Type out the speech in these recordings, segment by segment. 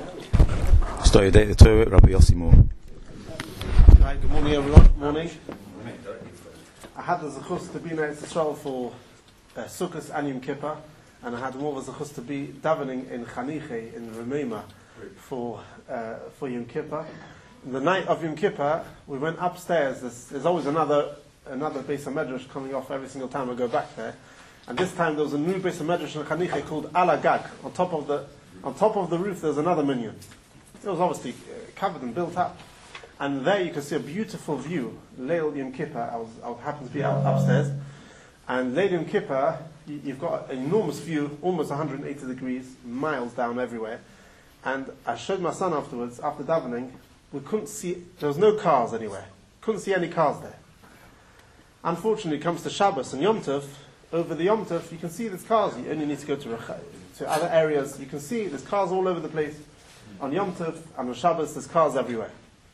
Story day the Torah, Rabbi Yossi Moore. Hi, good morning everyone. Morning. I had the zechus to be in Eretz Yisrael for Sukkot and Yom Kippur, and I had more of a zechus to be davening in Chaniche in Ramema for Yom Kippur. The night of Yom Kippur, we went upstairs. There's always another Beis HaMedrash coming off every single time I go back there. And this time there was a new Beis HaMedrash in Chaniche called Ala Gag. On top of the roof, there's another minyan. It was obviously covered and built up. And there you can see a beautiful view. Leil Yom Kippur, I happened to be upstairs. And Leil Yom Kippur, you've got an enormous view, almost 180 degrees, miles down everywhere. And I showed my son afterwards, after davening, we couldn't see, there was no cars anywhere. Couldn't see any cars there. Unfortunately, it comes to Shabbos and Yom Tov. Over the Yom Tov, you can see there's cars. You only need to go to other areas. You can see there's cars all over the place. On Yom Tov and on Shabbos, there's cars everywhere.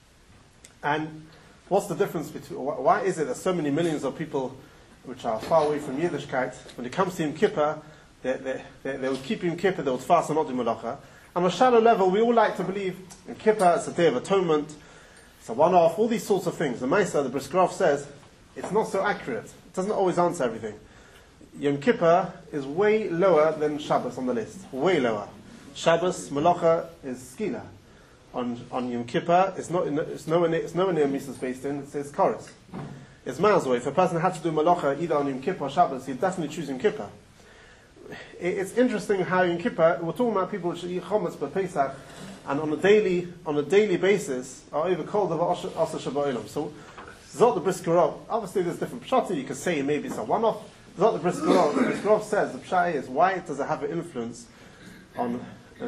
And what's the difference between, why is it that so many millions of people which are far away from Yiddishkeit, when it comes to Yom Kippur, they would keep Yom Kippur, they would fast and not do Malacha. On a shallow level, we all like to believe Yom Kippur is a day of atonement, it's a one-off, all these sorts of things. The Maisa, the Bris Graf says, it's not so accurate. It doesn't always answer everything. Yom Kippur is way lower than Shabbos on the list. Way lower. Shabbos, Malacha is Skila. On Yom Kippur, it's nowhere near Mises based in, it says Chorus. It's miles away. If a person had to do Malacha either on Yom Kippur or Shabbos, he'd definitely choose Yom Kippur. It's interesting how Yom Kippur, we're talking about people which eat Chometz by Pesach, and on a daily basis, are over called of Asa Shabbat. So, Zot the Bris Graf, obviously there's different pshati, you could say maybe it's a one-off. Zot the Bris Graf says, the pshat is, why does it have an influence on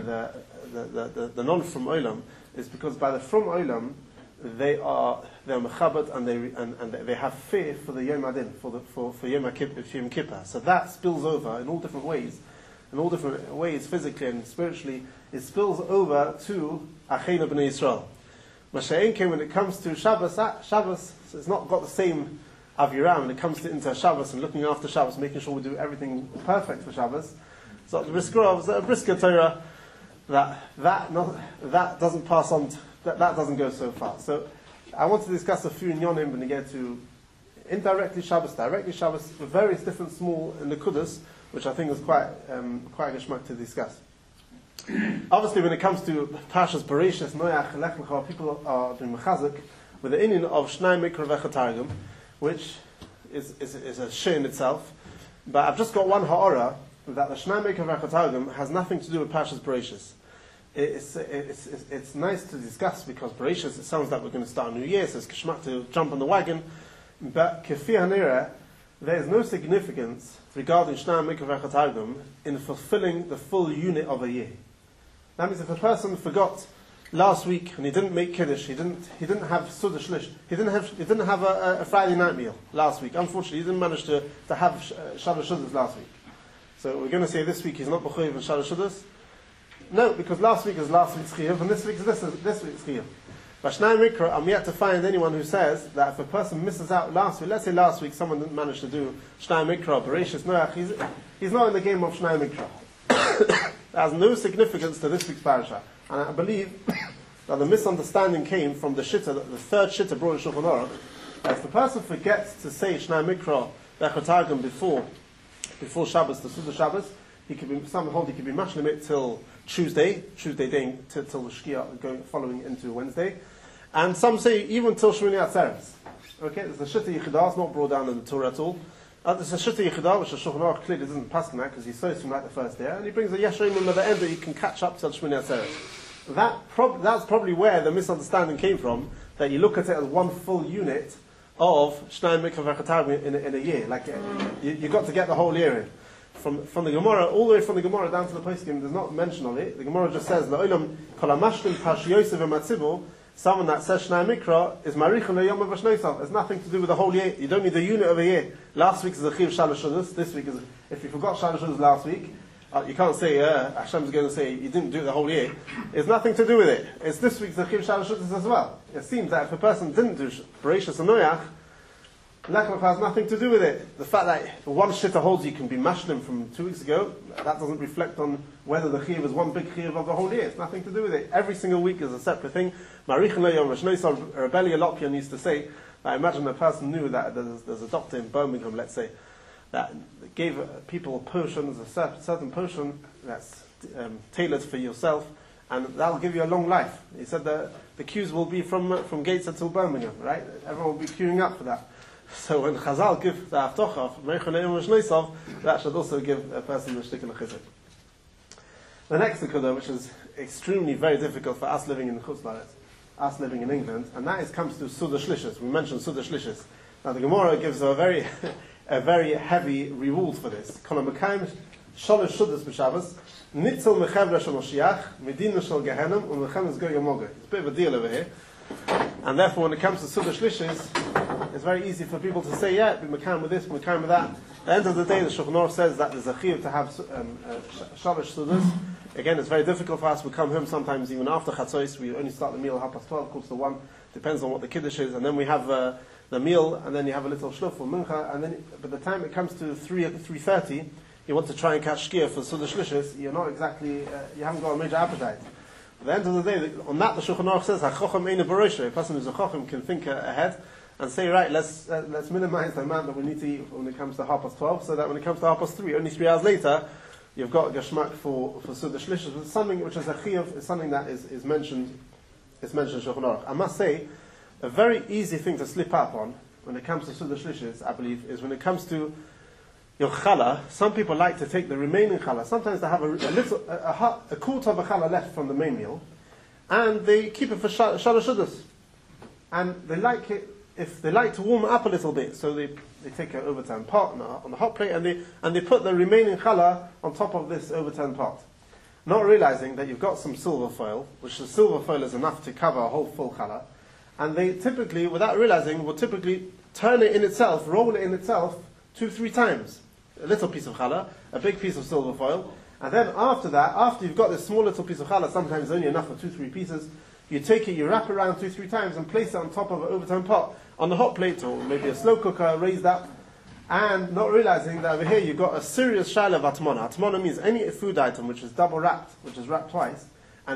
the non from Olam, is because by the from Olam they're mechabat and they have fear for the Yom Adin, for Yom Kippur. So that spills over in all different ways, physically and spiritually. It spills over to Acheinu B'nai Yisrael. Masha'en came when it comes to Shabbos. Shabbos has not got the same avirah when it comes into Shabbos and looking after Shabbos, making sure we do everything perfect for Shabbos. So the Bris Graf is a brisker Torah that doesn't pass on, that doesn't go so far. So I want to discuss a few inyonim when we get to indirectly Shabbos, directly Shabbos, with various different small nekudas, which I think is quite a geschmack to discuss. Obviously, when it comes to Parshas Bereshis, Noach, Lech Lecha, people are doing mechazik with the inyan of Shnai Mikra Vechatargum, which is a shir in itself. But I've just got one ha'ara that the Shnai Mikra Vechatargum has nothing to do with Parshas Bereshis. It's nice to discuss because Bereshis, it sounds like we're going to start a new year, so it's geschmack to jump on the wagon. But Kefi Hanira, there is no significance regarding Shnai Mikra Vechatargum in fulfilling the full unit of a year. That means if a person forgot last week and he didn't make Kiddush, he didn't have Suda Shlish, he didn't have a Friday night meal last week. Unfortunately, he didn't manage to have Shalosh Shudas last week. So we're going to say this week he's not B'choyev and Shalosh Shudas. No, because last week is last week's Chiyuv and this week is this week's Chiyuv. But Shnai Mikra, I'm yet to find anyone who says that if a person misses out last week, let's say last week someone didn't manage to do Shnai Mikra, Bereshis Noach, he's not in the game of Shnai Mikra. That has no significance to this week's parasha. And I believe that the misunderstanding came from the shitta, the third shitta brought in Shulchan Aruch. If the person forgets to say Shnai Mikra Vechatargum before Shabbos, the Suda Shabbos, some hold he could be mashlim till Tuesday day till the Shkia going following into Wednesday, and some say even till Shmini Atzeres. Okay, there's a shitta yichidah, it's not brought down in the Torah at all. There's a shitta yichidah which the Shulchan Aruch clearly doesn't pass on that because he says from like the first day, and he brings a yeshayim at the end that you can catch up till Shmini Atzeres. That's probably where the misunderstanding came from. That you look at it as one full unit of Shnai Mikra Vechatargum in a year. Like you got to get the whole year in. From the Gemara, all the way from the Gemara down to the poskim, there's not mention of it. The Gemara just says, "La'olam kol hamashlim pash Yosef v'matzivu." Someone that says Shnai Mikra is marichon le'yom v'shnoisav. It's nothing to do with the whole year. You don't need the unit of a year. Last week is a chiv shalosh shudas. This week is if you forgot shalosh shudas last week, you can't say Hashem's going to say you didn't do it the whole year. It's nothing to do with it. It's this week's the chiv shalosh shudas as well. It seems that if a person didn't do Bereshis and Noach, Lech Lecha has nothing to do with it. The fact that one shitta holds you can be mashlim from 2 weeks ago, that doesn't reflect on whether the chiyuv is one big chiyuv of the whole year. It's nothing to do with it. Every single week is a separate thing. Marichin Le'yom Rosh Noisov, Rebellia Lopyan used to say, I imagine a person knew that there's a doctor in Birmingham, let's say, that gave people potions, a certain potion that's tailored for yourself, and that'll give you a long life. He said that the queues will be from Gates until Birmingham, right? Everyone will be queuing up for that. So when Chazal give the Haftocha of Marichin Le'yom Rosh Noisov, that should also give a person the shtick and a chizuk. The next Nekuda, which is extremely very difficult for us living in the Chutz La'aretz, us living in England, and that comes to Suda Shlishis. We mentioned Suda Shlishis. Now the Gemara gives a very heavy reward for this. Kol HaMekayim Shalosh Sudas B'Shabbos, Nitzel Mechevra Shel Moshiach, Medina Shel Gehenim, U'Mechemes Goy Yamogah. It's a bit of a deal over here. And therefore when it comes to Suda Shlishis, it's very easy for people to say, yeah, be Mekayim with this, Mekayim with that. At the end of the day, the Shulchan Aruch says that there's a chiyuv to have Shalosh Sudas. Again, it's very difficult for us. We come home sometimes even after Chatzos. We only start the meal at 12:30, quarter to 1. Depends on what the Kiddush is. And then we have the meal, and then you have a little shluf for Mincha. And then, by the time it comes to 3:30, you want to try and catch shkia for Suda Shlishis. You're not exactly, you haven't got a major appetite. At the end of the day, on that the Shulchan Aruch says, HaChocham Eina Barosha. A person who's a Chochem can think ahead and say, right, let's minimize the amount that we need to eat when it comes to 12:30, so that when it comes to 3:30, only 3 hours later, you've got gashmak for Suda Shlishis. It's something which is a chiyuv, is something that is mentioned in Shulchan Aruch. I must say, a very easy thing to slip up on when it comes to Suda Shlishis, I believe, is when it comes to your challah. Some people like to take the remaining challah. Sometimes they have a quarter of a challah left from the main meal, and they keep it for shalosh sudas. And they like it, if they like to warm it up a little bit, so they take an overturned pot on the hot plate, and they put the remaining challah on top of this overturned pot, not realizing that you've got some silver foil, which the silver foil is enough to cover a whole full challah, and they typically, without realizing, will typically turn it in itself, roll it in itself 2-3 times. A little piece of challah, a big piece of silver foil, and then after that, after you've got this small little piece of challah, sometimes only enough for 2-3 pieces, you take it, you wrap it around 2-3 times and place it on top of an overturned pot, on the hot plate, or maybe a slow cooker raised up, and not realizing that over here you've got a serious shaila of atmona. Atmona means any food item which is double wrapped, which is wrapped twice, and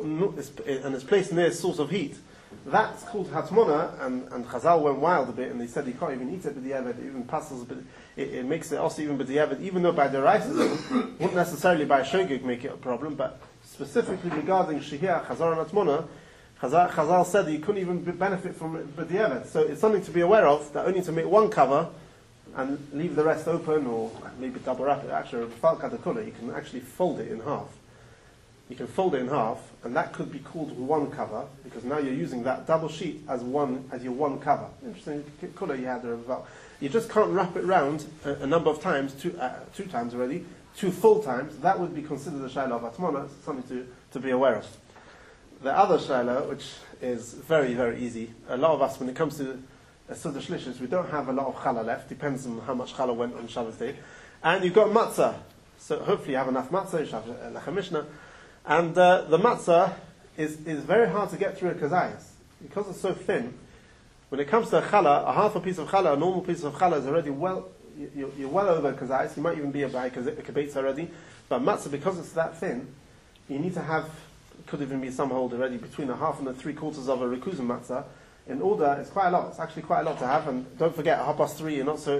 it's placed near a source of heat. That's called hatmona, and Chazal went wild a bit, and they said you can't even eat it b'diavad, it even passes, but it makes it also even b'diavad, even though by the rice wouldn't necessarily by a shogeg make it a problem, but specifically regarding shihia, chazar and atmona, Chazal said that you couldn't even benefit from it b'diavad. So it's something to be aware of, that only to make one cover, and leave the rest open, or maybe double wrap it. Actually, you can actually fold it in half. You can fold it in half, and that could be called one cover, because now you're using that double sheet as your one cover. Interesting color you had there about. You just can't wrap it round a number of times, two times already, 2 full times. That would be considered a shaila of atmona, something to be aware of. The other shaila, which is very, very easy, a lot of us, when it comes to Suda Shlishis, we don't have a lot of challah left, depends on how much challah went on Shabbos day. And you've got matzah, so hopefully you have enough matzah, you should have lechem mishnah. And the matzah is very hard to get through a kazayas, because it's so thin. When it comes to a challah, a half a piece of challah, a normal piece of challah is already you're well over a kazayas, you might even be by a kibbutz already, but matzah, because it's that thin, you need to have, could even be some hold already, between a half and a 3/4 of a rekuzim matzah. In order, it's quite a lot. It's actually quite a lot to have, and don't forget, at 3:30, you're not so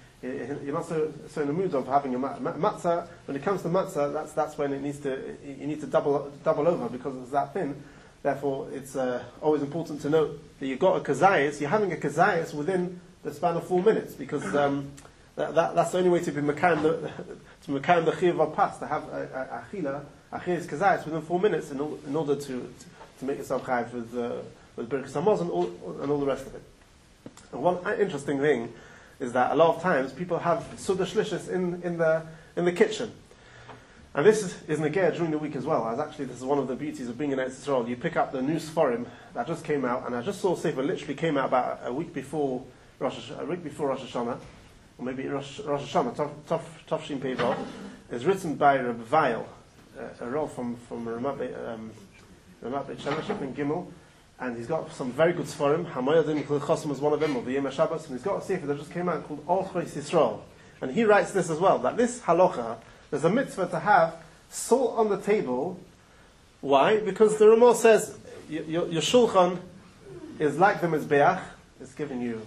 in the mood of having a matzah. When it comes to matzah, that's when you need to double over, because it's that thin. Therefore, it's always important to note that you've got a kazayas. You're having a kazayas within the span of 4 minutes, because that's the only way to be mekayim the chiyuv of pas, to have a achillas kazayas within 4 minutes in order to make yourself chayiv with Birkas Hamazon and all the rest of it. And one interesting thing is that a lot of times people have Suda Shlishis in the kitchen. And this is Negea during the week as well. This is one of the beauties of being in Eretz Yisrael. You pick up the new Sforim that just came out, and I just saw Sefer literally came out about a week before Rosh Hashanah, or maybe Rosh Hashanah, Tafshin Pei Vav. It's written by Reb Weil, a role from Ramat Beit Shemesh in Gimel. and he's got some very good Sforim. Hamoyadim Chosim was one of them, or the Yom Shabbos, and he's got a sefer that just came out called Orchos Yisrael. And he writes this as well, that this halacha, there's a mitzvah to have salt on the table. Why? Because the Ramah says your shulchan is like the mizbeach. It's giving you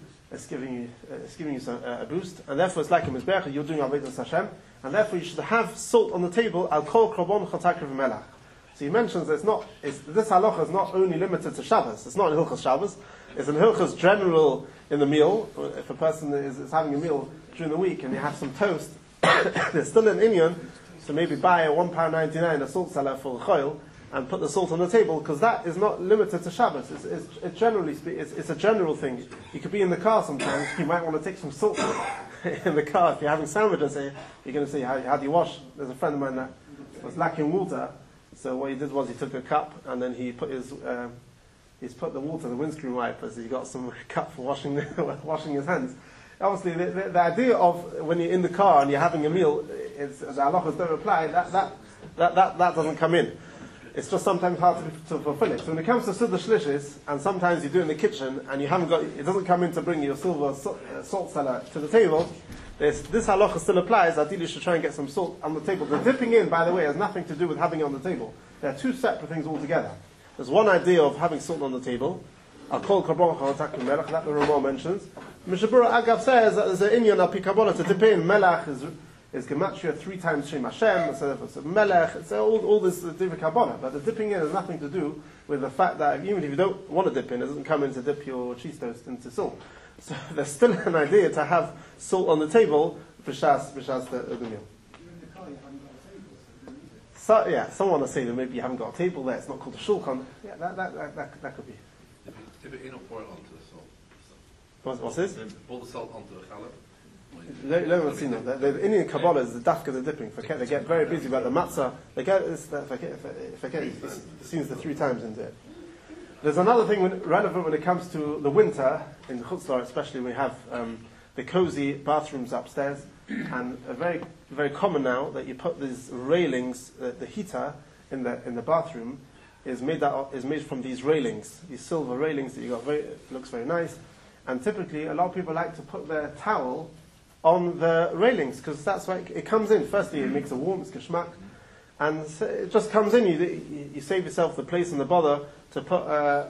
a boost, and therefore it's like a mizbeach. You're doing avodas Hashem, and therefore you should have salt on the table. Al kol korban chatak v'melach. So he mentions this halacha is not only limited to Shabbos. It's not in Hilchos Shabbos. It's in Hilchos general in the meal. If a person is having a meal during the week and you have some toast, there's still an inyan. So maybe buy a £1.99 a salt cellar for choil and put the salt on the table, because that is not limited to Shabbos. It's a general thing. You could be in the car sometimes. You might want to take some salt in the car if you're having sandwiches. You're going to say, how do you wash? There's a friend of mine that was lacking water. So what he did was he took a cup and then he put he's put the water in the windscreen wiper, so he got some cup for washing his hands. Obviously, the idea of when you're in the car and you're having a meal, the halachas don't apply. That doesn't come in. It's just sometimes hard to fulfill it. So when it comes to Suda Shlishis, and sometimes you do it in the kitchen and you haven't got, it doesn't come in to bring your silver salt cellar to the table. This halacha still applies. Ideally, you should try and get some salt on the table. The dipping in, by the way, has nothing to do with having it on the table. There are two separate things altogether. There's one idea of having salt on the table. I'll call korban chatak melach, that the Ramah mentions. Mishabura Agav says that there's an inyan al pi kabbalah to dip in. Melach is gematria 3 times Shem Hashem. It's melech. It's all this different kabbalah. But the dipping in has nothing to do with the fact that even if you don't want to dip in, it doesn't come in to dip your cheese toast into salt. So there's still an idea to have salt on the table b'shas the meal. So yeah, someone will say that maybe you haven't got a table there. It's not called a shulchan. Yeah, that could be. If it ain't pour it onto the salt. What's this? Pour the salt onto the challah. The Indian Kabbalah is the dafka the dipping. They get very busy about the matzah. They get it seems the 3 times into it. There's another thing relevant when it comes to the winter in Chutz La'aretz, especially when we have the cozy bathrooms upstairs, and very very common now that you put these railings. The heater in the bathroom is made from these railings, these silver railings that you got. It looks very nice, and typically a lot of people like to put their towel on the railings, because that's why it comes in. Firstly, it makes a warm, it's geschmack, and it just comes in. You save yourself the place and the bother to put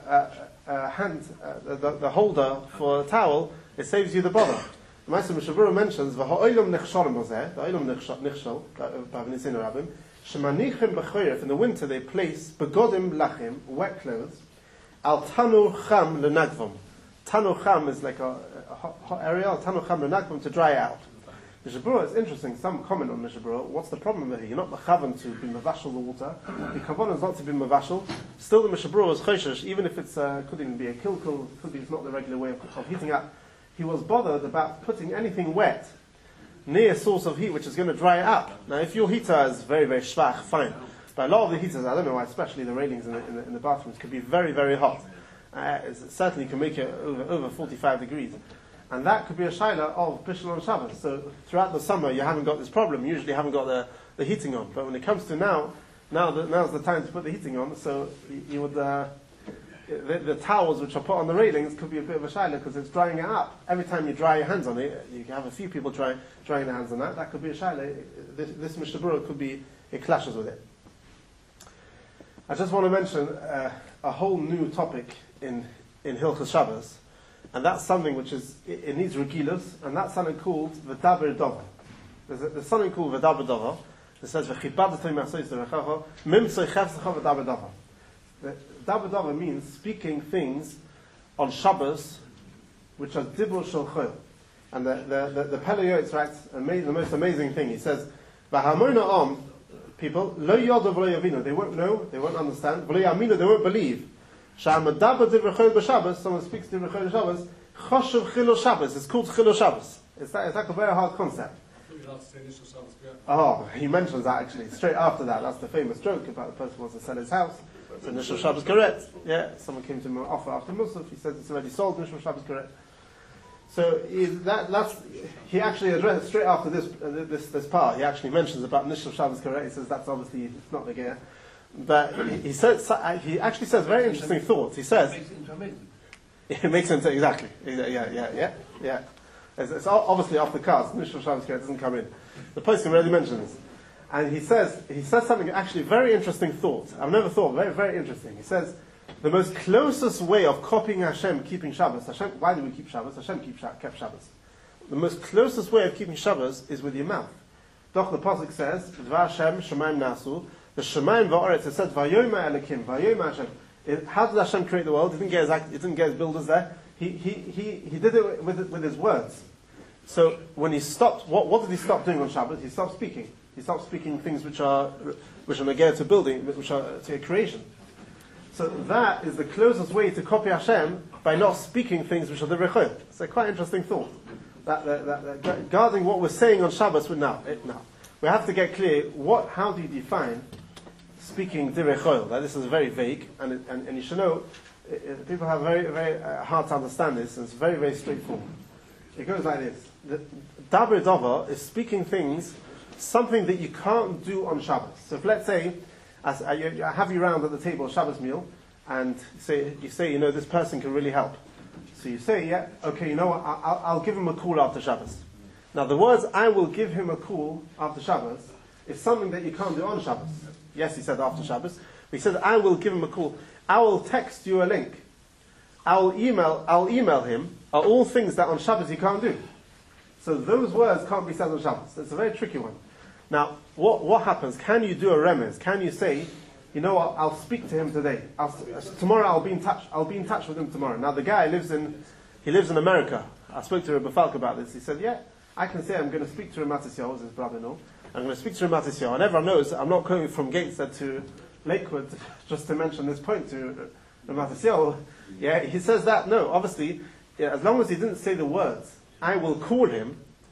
a hand, the holder for a towel. It saves you the bother. The Ma'aser Mishabura mentions v'ha'olam nechshalim b'zeh, the olam nechshal b'avnisin rabim shemanichim b'choyref. In the winter they place begodim lachim, wet clothes, al tanu cham lenagvam. Tanu cham is like a hot area. Al tanu cham lenagvam, to dry out. Mishabura, it's interesting. Some comment on Mishabura. What's the problem with it? You're not mechavan to be mavashal the water. The kavanah is not to be mavashal. Still, the Mishabura is choshesh, even if it's could even be a kilkul, could be it's not the regular way of heating up. He was bothered about putting anything wet near a source of heat which is going to dry it up. Now, if your heater is very, very schwach, fine. But a lot of the heaters, I don't know why, especially the railings in the bathrooms, could be very, very hot. It certainly can make it over 45 degrees. And that could be a shaila of Bishul on Shabbos. So throughout the summer, you haven't got this problem. You usually haven't got the heating on. But when it comes to now's the time to put the heating on. So you would... The towels which are put on the railings could be a bit of a shaila because it's drying it up. Every time you dry your hands on it, you can have a few people drying their hands on that. That could be a shaila. This Mishabura could be, it clashes with it. I just want to mention a whole new topic in Hilchos Shabbos, and that's something which it needs regilus, and that's something called v'daber dova. There's something called v'daber dova. It says v'chibadato ma'asois derechacha mimtzoi chefzecha v'daber dova. Daber dava means speaking things on Shabbos which are dibur shel chol. And the Pele Yoetz writes the most amazing thing. He says, "V'hamona people lo yodav lo yavinu." They won't know, they won't understand. V'lo yaminu, they won't believe. Sha'amadaber divrei chol b'Shabbos. Someone speaks divrei chol b'Shabbos. Choshev chilul Shabbos. It's called chilul Shabbos. It's like a very hard concept. Oh, he mentions that actually straight after that. That's the famous joke about the person who wants to sell his house. So Nishul Shabbos correct. Yeah, someone came to him offer after Musaf. He said it's already sold. Nishul Shabbos correct. So he actually addressed straight after this part. He actually mentions about Nishul Shabbos correct. He says that's obviously not the gear. But he says, he actually says very interesting thoughts. He says, Makes him come in. it makes sense, exactly. Yeah. It's obviously off the cards. Nishal Shabbos doesn't come in. The posting already mentions this. And he says something actually very interesting thought. I've never thought, very, very interesting. He says, the most closest way of copying Hashem keeping Shabbos, why do we keep Shabbos? Hashem kept Shabbos. The most closest way of keeping Shabbos is with your mouth. Doch the Pasuk says, Dvar Hashem Shemaim Nasu, the Shemaim Va'aretz, it said, Vayoma Elokim, Vayoma Hashem. How did Hashem create the world? He didn't get his builders there. He did it with his words. So when he stopped, what did he stop doing on Shabbos? He stopped speaking. He stopped speaking things which are negated to building, which are to creation. So that is the closest way to copy Hashem, by not speaking things which are the rechot. It's a quite interesting thought. That guarding what we're saying on Shabbos now. We have to get clear, how do you define speaking direchol? This is very vague, and you should know, people have very, very hard to understand this, and it's very, very straightforward. It goes like this. Daber Dova is speaking things, something that you can't do on Shabbos. So if, let's say, I have you round at the table, Shabbos meal, and you say, this person can really help. So you say, yeah, okay, you know what, I'll give him a call after Shabbos. Now the words, I will give him a call after Shabbos, is something that you can't do on Shabbos. Yes, he said after Shabbos. But he said, I will give him a call. I will text you a link. I'll email him, are all things that on Shabbos you can't do. So those words can't be said on Shabbos. It's a very tricky one. Now, what happens? Can you do a remez? Can you say, you know what, I'll speak to him today. Tomorrow I'll be in touch. I'll be in touch with him tomorrow. Now the guy lives in America. I spoke to Rebbe Falk about this. He said, yeah, I can say I'm going to speak to Ramat Yisrael, who's his brother-in-law. I'm going to speak to Ramat Yisrael. And everyone knows I'm not going from Gateshead to Lakewood just to mention this point to Ramat Yisrael. Yeah, he says that. No, obviously, as long as he didn't say the words, I will call him.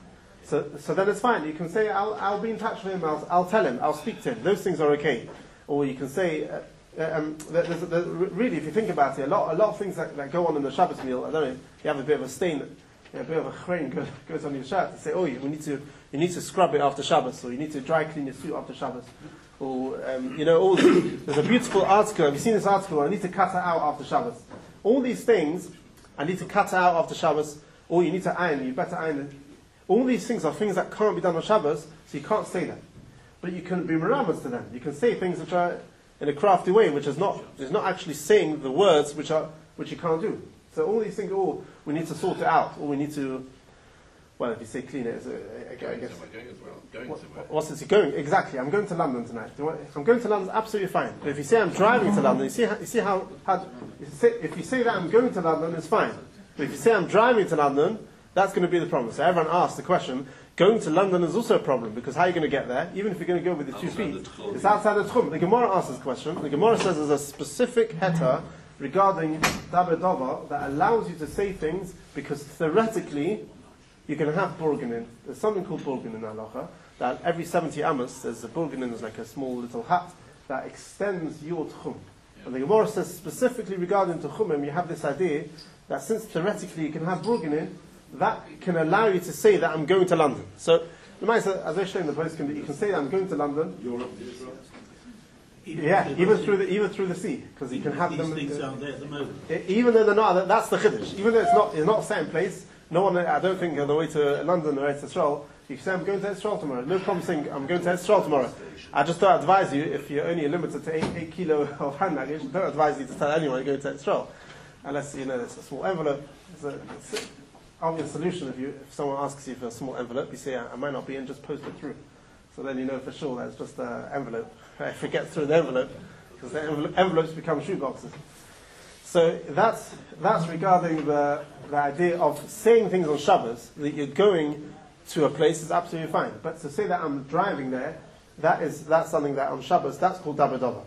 So then it's fine. You can say, I'll be in touch with him, I'll tell him, I'll speak to him. Those things are okay. Or you can say, really, if you think about it, a lot of things that go on in the Shabbos meal, I don't know, you have a bit of a stain, a bit of a chrein goes on your shirt. You say, you need to scrub it after Shabbos, or you need to dry clean your suit after Shabbos. Or, there's a beautiful article, have you seen this article? I need to cut it out after Shabbos. All these things, I need to cut it out after Shabbos, or you need to iron, you better iron it. All these things are things that can't be done on Shabbos, so you can't say them. But you can be meramas to them. You can say things which are in a crafty way, which is not actually saying the words which you can't do. So all these things, we need to sort it out, or we need to, well, if you say clean it, I guess. What's it going? Exactly. I'm going to London tonight. If I'm going to London, absolutely fine. But if you say I'm driving to London, if you say that I'm going to London, it's fine. But if you say I'm driving to London, that's going to be the problem. So everyone asks the question, going to London is also a problem, because how are you going to get there? Even if you're going to go with the 2 feet, it's outside the Tchum. The Gemara asks this question. The Gemara says there's a specific heter regarding Daber Dova that allows you to say things, because theoretically, you can have Burganin. There's something called Burganin in Halacha, that every 70 Amos, there's a Burganin, there's like a small little hat, that extends your Tchum. And the Gemara says specifically regarding Tchumim, you have this idea that since theoretically you can have Burganin, that can allow you to say that I'm going to London. So, as I show in the post, you can say that I'm going to London. Europe, Israel. Yeah, even through the sea, because you can have them. These things aren't there at the moment. Even though they're not, that's the chiddush. Even though it's not set in place. No one, I don't think, on the way to London or Eretz Yisrael, you can say I'm going to Eretz Yisrael tomorrow. No problem saying I'm going to Eretz Yisrael tomorrow. I just don't advise you, if you're only limited to 8 kilo of hand luggage, don't advise you to tell anyone you're going to Eretz Yisrael, unless there's a small envelope. It's obvious solution. If someone asks you for a small envelope, you say, I might not be in, just post it through. So then you know for sure that it's just an envelope. If it gets through the envelope, because the envelopes become shoe boxes. So that's regarding the idea of saying things on Shabbos, that you're going to a place is absolutely fine. But to say that I'm driving there, that's something that on Shabbos, that's called Daber Dova.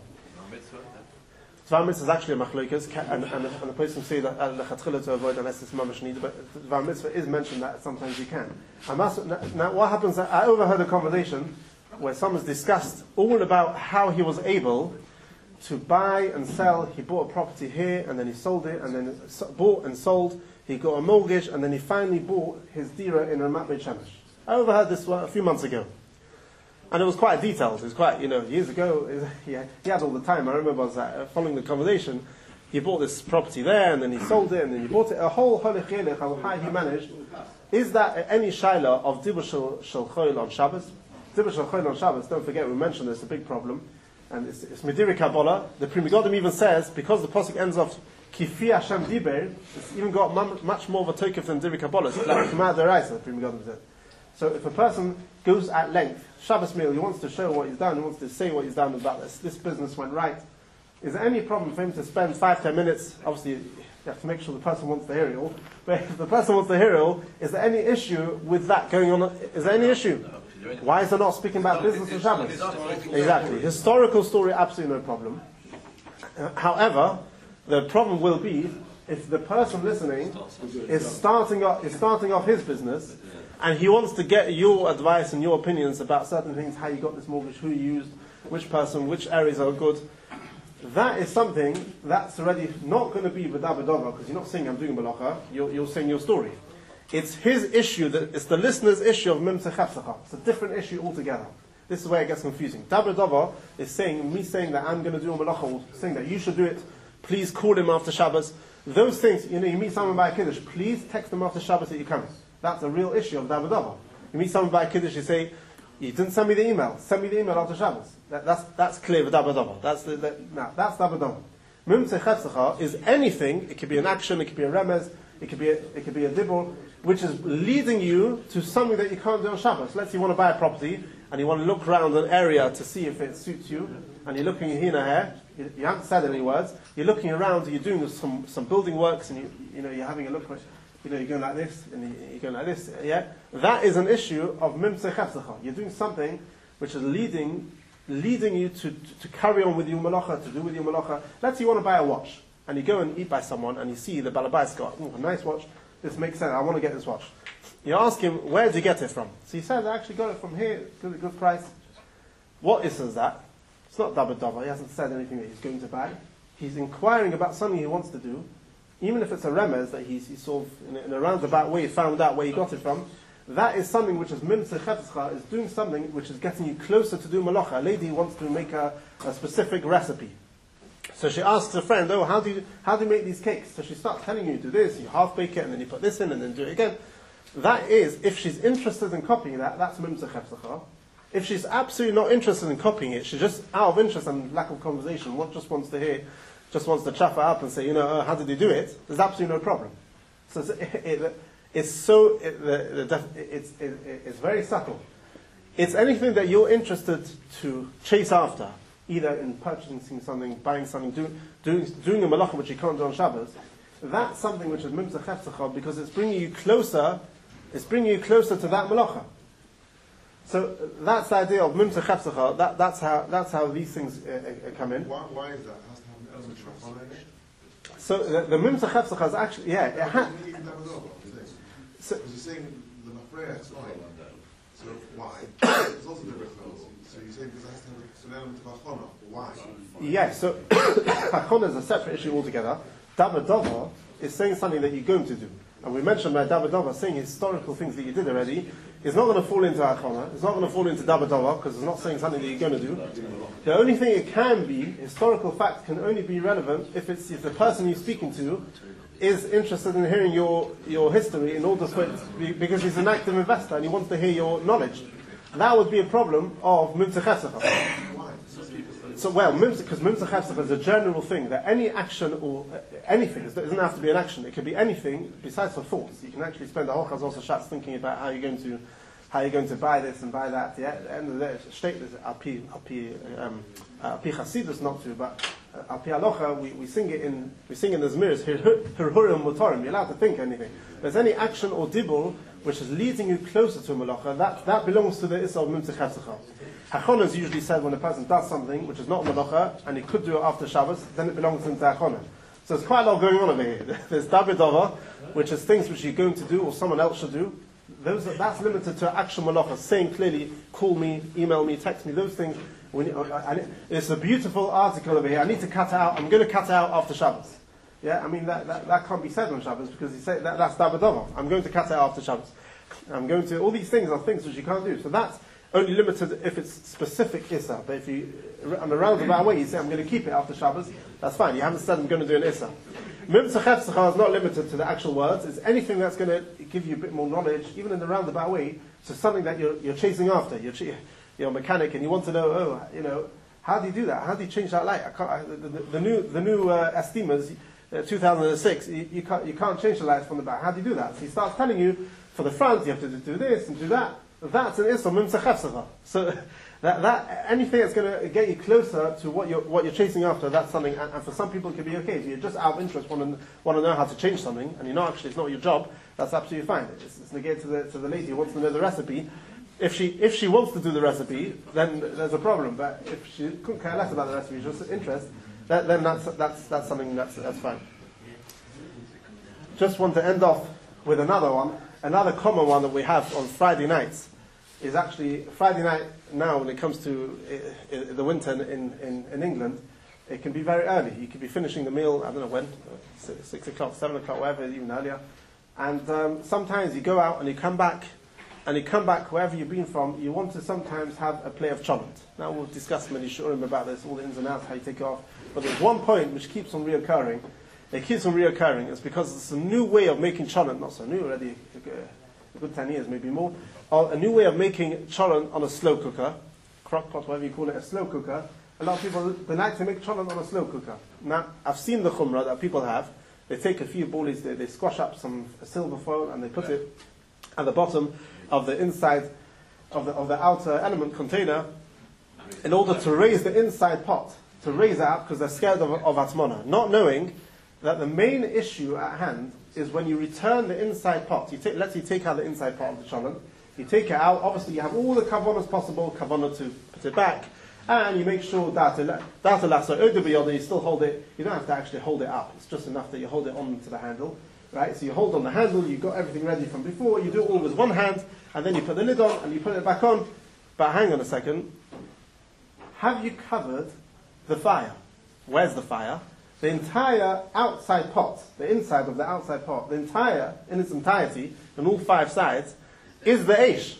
Dvar mitzvah is actually a machlokas, and the person say that lechatchila to avoid unless it's mamash need, but Dvar mitzvah is mentioned that sometimes you can. Now what happens, I overheard a conversation where someone's discussed all about how he was able to buy and sell. He bought a property here, and then he sold it, and then bought and sold. He got a mortgage, and then he finally bought his dira in Ramat Beit Shemesh. I overheard this a few months ago. And it was quite detailed. It was quite, years ago, he had all the time. I remember I was following the conversation. He bought this property there, and then he sold it, and then he bought it. A whole holich yelich, how he managed. Is that any shaila of dibur shel choil on Shabbos? Dibur shel choil on Shabbos, don't forget, we mentioned this, a big problem. And it's Mediri Kabbalah. The Pri Megadim even says, because the pasuk ends off, Kifi Hashem Diber, it's even got much more of a tokef than Dibur Kabbalah. It's like K'mah D'Oraisa, the Pri Megadim said. So if a person goes at length, Shabbos meal, he wants to show what he's done, he wants to say what he's done about this business went right. Is there any problem for him to spend 5-10 minutes? Obviously, you have to make sure the person wants to hear it all. But if the person wants to hear it all, is there any issue with that going on? Is there any issue? Why is there not speaking about business on Shabbos? Exactly. Historical story, absolutely no problem. However, the problem will be if the person listening is starting off his business, and he wants to get your advice and your opinions about certain things, how you got this mortgage, who you used, which person, which areas are good. That is something that's already not going to be v'daber dova, because you're not saying I'm doing malacha, you're saying your story. It's his issue, it's the listener's issue of mimtzeh chefsacha. It's a different issue altogether. This is where it gets confusing. Daber dova is me saying that I'm going to do a malacha, or saying that you should do it, please call him after Shabbos. Those things, you meet someone by a kiddush, please text them after Shabbos that you're coming. That's a real issue of daber dova. You meet someone by a kiddush, you say, you didn't send me the email. Send me the email after Shabbos. That's clear with daber dova. That's daber dova. Mimtzeh chefsacha is anything. It could be an action. It could be a remez. It could be a dibur, which is leading you to something that you can't do on Shabbos. Let's say you want to buy a property and you want to look around an area to see if it suits you, and you're looking here and here. You haven't said any words. You're looking around. You're doing some building works, and you're having a look. You're going like this, and you're going like this. Yeah, that is an issue of mimtzeh chefsacha. You're doing something which is leading you to carry on with your malacha, to do with your malacha. Let's say you want to buy a watch, and you go and eat by someone, and you see the balabais got a nice watch. This makes sense. I want to get this watch. You ask him, where did you get it from? So he says, I actually got it from here. Good price. What is that? It's not daber dova. He hasn't said anything that he's going to buy. He's inquiring about something he wants to do. Even if it's a remez that he's sort of, in a roundabout way, found out where he got it from, that is something which is mimtzeh chefsacha, is doing something which is getting you closer to do malacha. A lady wants to make a specific recipe. So she asks a friend, how do you make these cakes? So she starts telling you, do this, you half bake it, and then you put this in, and then do it again. That is, if she's interested in copying that's mimtzeh chefsacha. If she's absolutely not interested in copying it, she's just out of interest and lack of conversation, just wants to chuff her up and say, how did you do it? There's absolutely no problem. So it's very subtle. It's anything that you're interested to chase after, either in purchasing something, buying something, doing a malacha which you can't do on Shabbos. That's something which is mimtzeh chefsacha, because it's bringing you closer to that malacha. So that's the idea of mimtzeh chefsacha. That's how these things come in. Why is that? So the mimtzeh chefsacha is actually, So you're saying the mafreya is oil. So why? There's also the reference. So you're saying because it has to have an element of achona. Why? Yeah. So achona is a separate issue altogether. Daber dova is saying something that you're going to do, and we mentioned by daber dova saying historical things that you did already. It's not going to fall into achona. It's not going to fall into daber dova because it's not saying something that you're going to do. The only thing it can be, historical fact, can only be relevant if the person you're speaking to is interested in hearing your history in order for it, because he's an active investor and he wants to hear your knowledge. That would be a problem of mimtzeh chefsacha. So, because mimtzeh chefsacha is a general thing that any action or anything, it doesn't have to be an action, it could be anything besides for thoughts. You can actually spend a whole chazos shatz thinking about how you're going to buy this and buy that. Yeah, at the end of the day, state is api chasidus not to, but api alocha we sing in the Zmiris hirhurim motorim. You're allowed to think anything. There's any action or dibur which is leading you closer to a malacha, that belongs to the issa of mimtzeh chefsacha. Hachona is usually said when a person does something which is not malacha and he could do it after Shabbos, then it belongs into hachona. So there's quite a lot going on over here. There's daber dova, which is things which you're going to do or someone else should do. That's limited to actual malacha, saying clearly, call me, email me, text me, those things. It's a beautiful article over here. I need to cut it out. I'm going to cut it out after Shabbos. Yeah, I mean that can't be said on Shabbos because you say that's daber dova. I'm going to cut it out after Shabbos. I'm going to, all these things are things which you can't do. So that's only limited if it's specific Issa. But if you, on a roundabout way, you say, I'm going to keep it after Shabbos, that's fine. You haven't said, I'm going to do an Issa. Mimtza Chefzecha is not limited to the actual words. It's anything that's going to give you a bit more knowledge, even in the roundabout way, to something that you're chasing after. You're a mechanic and you want to know, how do you do that? How do you change that light? The new Estimas, 2006, you can't change the lights from the back. How do you do that? So he starts telling you, for the front, you have to do this and do that. That's an Issa, Mimtza Chefzecha. So that anything that's going to get you closer to what you're chasing after, that's something. And for some people, it can be okay. If you're just out of interest, want to know how to change something, and it's not your job. That's absolutely fine. It's negated to the lady who wants to know the recipe. If she wants to do the recipe, then there's a problem. But if she couldn't care less about the recipe, just interest, then that's something that's fine. Just want to end off with another one. Another common one that we have on Friday nights is actually Friday night now when it comes to the winter in England, it can be very early. You could be finishing the meal, I don't know when, 6 o'clock, 7 o'clock, whatever, even earlier. And sometimes you go out and you come back wherever you've been from, you want to sometimes have a plate of cholent. Now we'll discuss many shurim about this, all the ins and outs, how you take it off. But there's one point which keeps on reoccurring. It keeps on reoccurring. It's because it's a new way of making cholent, not so new already, a good 10 years, maybe more. A new way of making cholent on a slow cooker, crock pot, whatever you call it, a slow cooker. A lot of people, they like to make cholent on a slow cooker. Now, I've seen the chumrah that people have. They take a few boilies, they squash up some silver foil and they put it at the bottom of the inside of the outer element container in order to raise the inside pot, to raise it up because they're scared of atmona, not knowing that the main issue at hand is when you return the inside pot. Let's say you take out the inside pot of the cholent, you take it out, obviously you have all the kavanas possible, kavana to put it back, and you make sure that you still hold it, you don't have to actually hold it up, it's just enough that you hold it onto the handle, right? So you hold on the handle, you've got everything ready from before, you do it all with one hand, and then you put the lid on, and you put it back on, but hang on a second, have you covered the fire? Where's the fire? The entire outside pot, the inside of the outside pot, in its entirety, on all 5 sides, is the eish.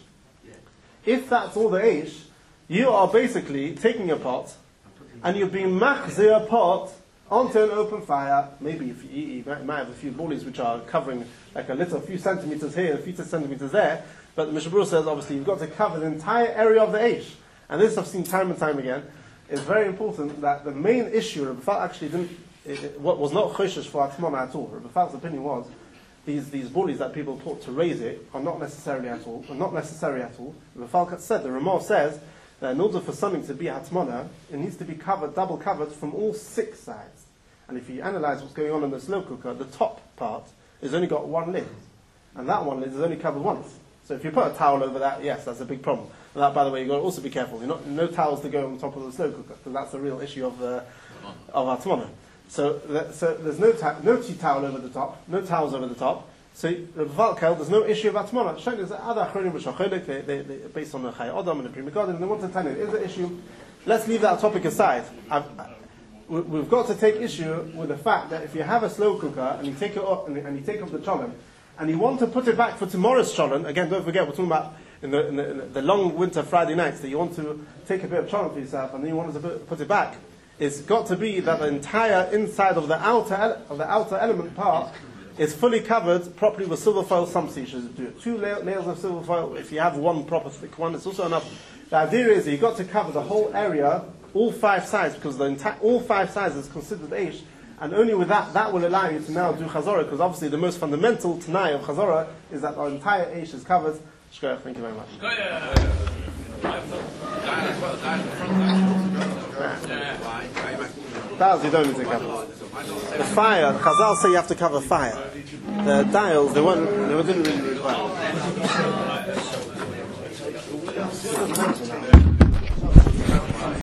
If that's all the eish, you are basically taking a pot, and you're being machzir a pot onto an open fire. Maybe if you might have a few boilies which are covering like a few centimeters here, a few centimeters there, but the Mishnah Berurah says obviously you've got to cover the entire area of the eish. And this I've seen time and time again. It's very important that the main issue, Rebbe Falk actually what was not choshesh for atmona at all. Rebbe Falk's opinion was these boilies that people put to raise it are not necessary at all. Rebbe Falk said, the Ramah says that in order for something to be atmona, it needs to be covered, double covered from all 6 sides. And if you analyze what's going on in the slow cooker, the top part has only got one lid, and that one lid is only covered once. So if you put a towel over that, yes, that's a big problem. And that, by the way, you've got to also be careful. No towels to go on top of the slow cooker, because that's the real issue of atmona. So there's no tea towel over the top, no towels over the top. So there's no issue of atmona. There's other achronim which are cholik, they based on the Chai Adam and the Pri Megadim, and they want to tell you, is the issue. Let's leave that topic aside. We've got to take issue with the fact that if you have a slow cooker and you take it up and you take off the cholent, and you want to put it back for tomorrow's cholent, again, don't forget, we're talking about in the long winter Friday nights, that you want to take a bit of cholent for yourself and then you want to put it back. It's got to be that the entire inside of the outer element part is fully covered properly with silver foil. Some teachers do it 2 layers of silver foil. If you have one proper thick one, it's also enough. The idea is that you've got to cover the whole area, all 5 sides, because all 5 sides is considered eish, and only with that will allow you to now do chazorah, because obviously the most fundamental tanai of chazorah is that our entire eish is covered. Shkoyach, thank you very much. Dials you don't need to cover. The fire, Chazal say you have to cover fire. The dials, they didn't really require.